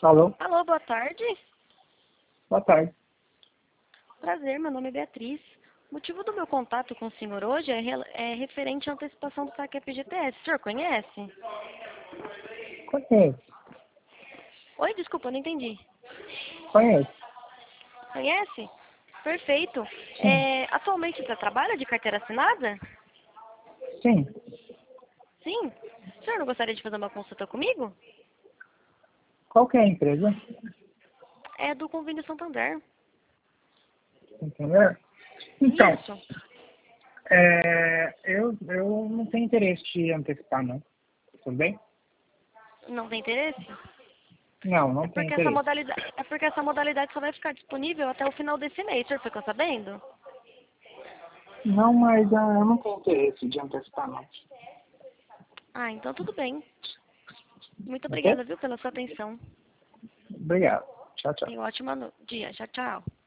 Alô? Alô, boa tarde. Boa tarde. Prazer, meu nome é Beatriz. O motivo do meu contato com o senhor hoje é referente à antecipação do saque FGTS. O senhor conhece? Conheço. Oi, desculpa, eu não entendi. Conheço. Conhece? Perfeito. Sim. Atualmente você trabalha de carteira assinada? Sim. Sim. O senhor não gostaria de fazer uma consulta comigo? Qual que é a empresa? É do Convênio Santander. Entendeu? Então, Isso. eu não tenho interesse de antecipar, não. Tudo bem? Não tem interesse? Não, É não tenho porque essa interesse. modalidade só vai ficar disponível até o final desse mês. O senhor ficou sabendo? Não, mas eu não tenho interesse de antecipar, não. Ah, então tudo bem. Muito Ok? obrigada, viu, pela sua atenção. Obrigado. Tchau, tchau. Tenha um ótimo dia. Tchau, tchau.